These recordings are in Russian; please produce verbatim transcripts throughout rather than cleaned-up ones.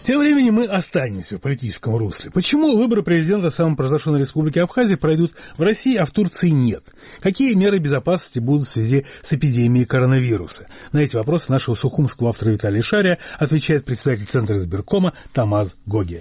Тем временем мы останемся в политическом русле. Почему выборы президента самопрозглашенной республики Абхазия пройдут в России, а в Турции нет? Какие меры безопасности будут в связи с эпидемией коронавируса? На эти вопросы нашего сухумского автора Виталия Шария отвечает председатель Центра избиркома Тамаз Гогия.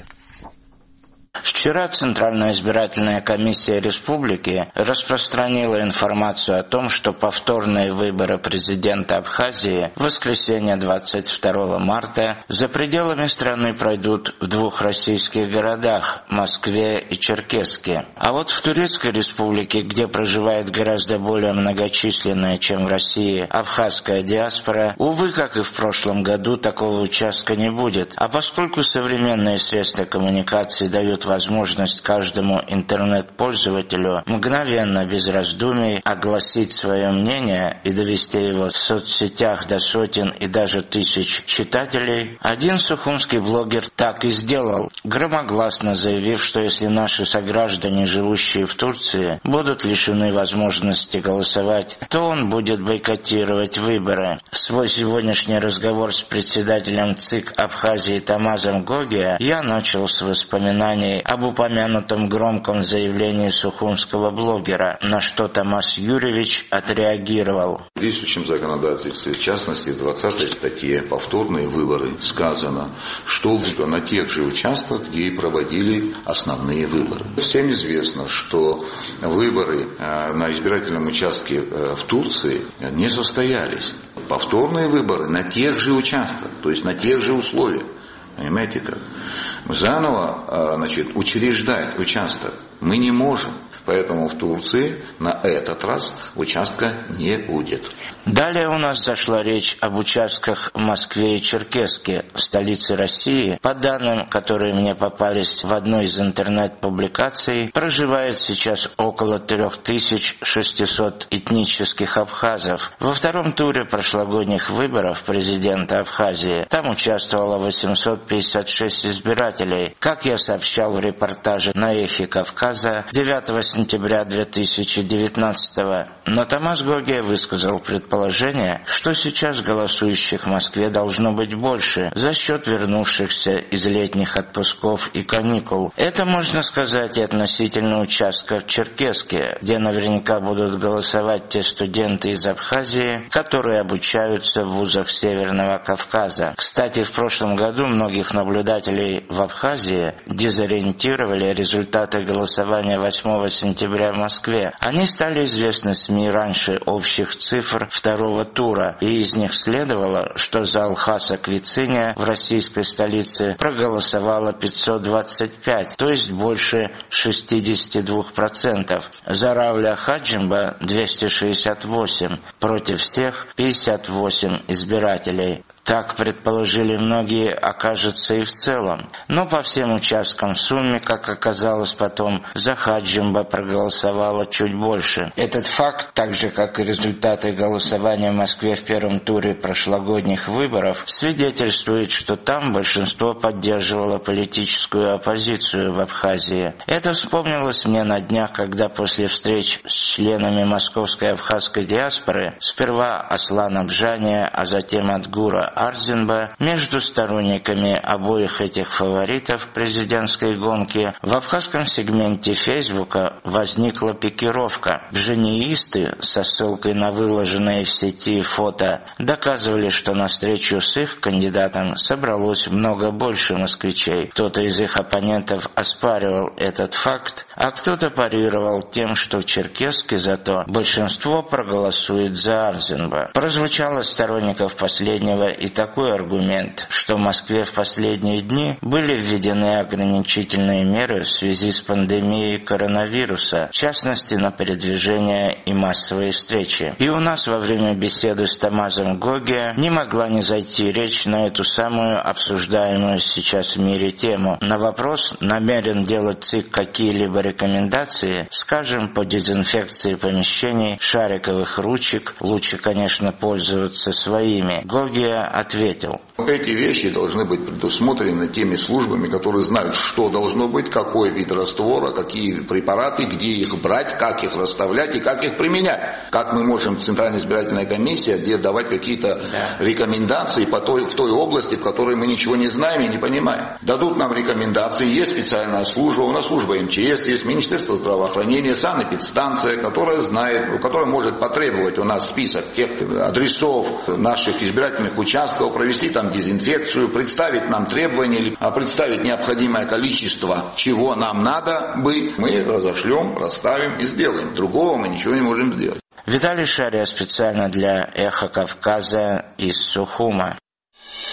Вчера Центральная избирательная комиссия республики распространила информацию о том, что повторные выборы президента Абхазии в воскресенье двадцать второго марта за пределами страны пройдут в двух российских городах – Москве и Черкесске. А вот в Турецкой республике, где проживает гораздо более многочисленная, чем в России, абхазская диаспора, увы, как и в прошлом году, такого участка не будет. А поскольку современные средства коммуникации дают возможность каждому интернет-пользователю мгновенно, без раздумий, огласить свое мнение и довести его в соцсетях до сотен и даже тысяч читателей, один сухумский блогер так и сделал, громогласно заявив, что если наши сограждане, живущие в Турции, будут лишены возможности голосовать, то он будет бойкотировать выборы. Свой сегодняшний разговор с председателем ЦИК Абхазии Тамазом Гогия я начал с воспоминаний об упомянутом громком заявлении сухумского блогера, на что Тамаз Юрьевич отреагировал. В действующем законодательстве, в частности в двадцатой статье «Повторные выборы» сказано, что на тех же участках, где и проводили основные выборы. Всем известно, что выборы на избирательном участке в Турции не состоялись. Повторные выборы на тех же участках, то есть на тех же условиях. Понимаете как? Заново, значит, учреждать участок мы не можем. Поэтому в Турции на этот раз участка не будет. Далее у нас зашла речь об участках в Москве и Черкесске, в столице России. По данным, которые мне попались в одной из интернет-публикаций, проживает сейчас около три тысячи шестьсот этнических абхазов. Во втором туре прошлогодних выборов президента Абхазии там участвовало восемьсот пятьдесят шесть избирателей. Как я сообщал в репортаже на «Эхе Кавказа» девятого сентября две тысячи девятнадцатого, но Тамаз Гогия высказал предположение, Положение, что сейчас голосующих в Москве должно быть больше за счет вернувшихся из летних отпусков и каникул. Это можно сказать и относительно участка в Черкесске, где наверняка будут голосовать те студенты из Абхазии, которые обучаются в вузах Северного Кавказа. Кстати, в прошлом году многих наблюдателей в Абхазии дезориентировали результаты голосования восьмого сентября в Москве. Они стали известны СМИ раньше общих цифр второго тура, и из них следовало, что за Алхаса Квициния в российской столице проголосовало пятьсот двадцать пять, то есть больше шестьдесят два процента, за Рауля Хаджимба двести шестьдесят восемь, против всех пятьдесят восемь избирателей. Так предположили многие, окажется и в целом. Но по всем участкам в сумме, как оказалось потом, за Хаджимба проголосовало чуть больше. Этот факт, так же как и результаты голосования в Москве в первом туре прошлогодних выборов, свидетельствует, что там большинство поддерживало политическую оппозицию в Абхазии. Это вспомнилось мне на днях, когда после встреч с членами московской абхазской диаспоры, сперва Аслана Бжания, а затем Адгура Арзинба, между сторонниками обоих этих фаворитов президентской гонки в абхазском сегменте Фейсбука возникла пикировка. Бжениисты со ссылкой на выложенные в сети фото доказывали, что на встречу с их кандидатом собралось много больше москвичей. Кто-то из их оппонентов оспаривал этот факт, а кто-то парировал тем, что в Черкесске зато большинство проголосует за Арзинба. Прозвучало сторонников последнего и такой аргумент, что в Москве в последние дни были введены ограничительные меры в связи с пандемией коронавируса, в частности на передвижение и массовые встречи. И у нас во время беседы с Тамазом Гогия не могла не зайти речь на эту самую обсуждаемую сейчас в мире тему. На вопрос, намерен делать ЦИК какие-либо рекомендации, скажем, по дезинфекции помещений, шариковых ручек, лучше, конечно, пользоваться своими, Гогия ответил: Эти вещи должны быть предусмотрены теми службами, которые знают, что должно быть, какой вид раствора, какие препараты, где их брать, как их расставлять и как их применять. Как мы можем, Центральная избирательная комиссия, где давать какие-то да. рекомендации по той, в той области, в которой мы ничего не знаем и не понимаем. Дадут нам рекомендации, есть специальная служба, у нас служба эм че эс, есть Министерство здравоохранения, санэпидстанция, которая знает, которая может потребовать у нас список тех адресов наших избирательных участков, провести там дезинфекцию, представить нам требования, а представить необходимое количество, чего нам надо бы, мы разошлем, расставим и сделаем. Другого мы ничего не можем сделать. Виталий Шария специально для «Эхо Кавказа» из Сухума.